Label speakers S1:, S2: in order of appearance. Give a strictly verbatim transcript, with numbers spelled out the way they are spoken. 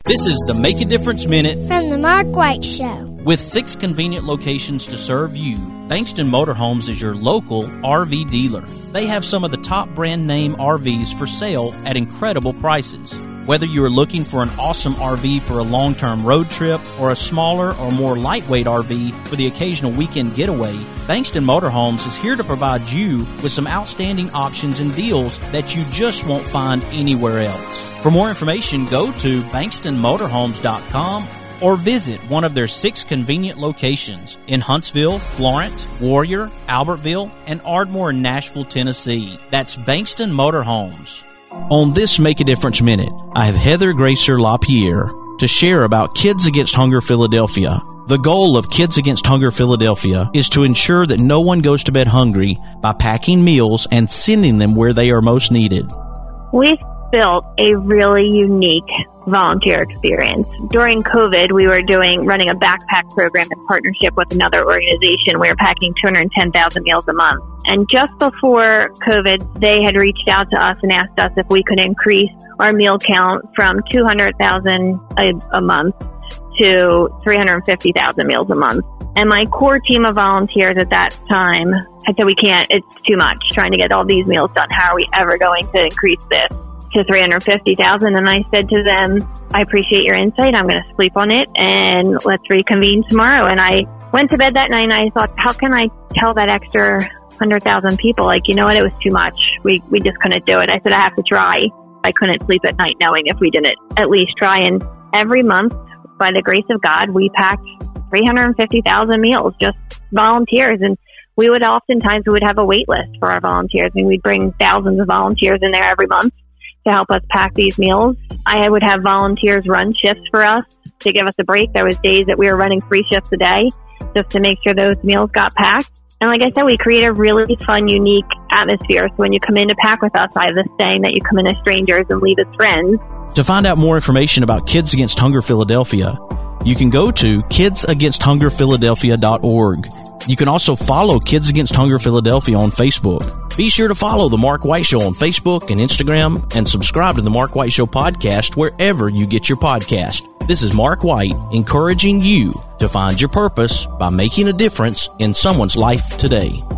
S1: This is the Make a Difference Minute
S2: from the Mark White Show.
S1: With six convenient locations to serve you, Bankston Motorhomes is your local R V dealer. They have some of the top brand name R Vs for sale at incredible prices. Whether you are looking for an awesome R V for a long-term road trip or a smaller or more lightweight R V for the occasional weekend getaway, Bankston Motorhomes is here to provide you with some outstanding options and deals that you just won't find anywhere else. For more information, go to bankston motorhomes dot com or visit one of their six convenient locations in Huntsville, Florence, Warrior, Albertville, and Ardmore in Nashville, Tennessee. That's Bankston Motorhomes. On this Make a Difference Minute, I have Heather Gracer LaPierre to share about Kids Against Hunger Philadelphia. The goal of Kids Against Hunger Philadelphia is to ensure that no one goes to bed hungry by packing meals and sending them where they are most needed.
S3: We've built a really unique volunteer experience. During COVID, we were doing running a backpack program in partnership with another organization. We were packing two hundred ten thousand meals a month. And just before COVID, they had reached out to us and asked us if we could increase our meal count from two hundred thousand a, a month to three hundred fifty thousand meals a month. And my core team of volunteers at that time had said, we can't, it's too much trying to get all these meals done. How are we ever going to increase this to three hundred fifty thousand? And I said to them, I appreciate your insight. I'm going to sleep on it and let's reconvene tomorrow. And I went to bed that night and I thought, how can I tell that extra one hundred thousand people, like, you know what, it was too much. We we just couldn't do it. I said, I have to try. I couldn't sleep at night knowing if we didn't at least try. And every month, by the grace of God, we packed three hundred fifty thousand meals, just volunteers. And we would oftentimes, we would have a wait list for our volunteers. I mean, we'd bring thousands of volunteers in there every month to help us pack these meals. I would have volunteers run shifts for us to give us a break. There was days that we were running three shifts a day just to make sure those meals got packed. And like I said, we create a really fun, unique atmosphere. So when you come in to pack with us, I have this saying that you come in as strangers and leave as friends.
S1: To find out more information about Kids Against Hunger Philadelphia, you can go to kids against hunger philadelphia dot org. You can also follow Kids Against Hunger Philadelphia on Facebook. Be sure to follow The Mark White Show on Facebook and Instagram and subscribe to The Mark White Show podcast wherever you get your podcast. This is Mark White encouraging you to find your purpose by making a difference in someone's life today.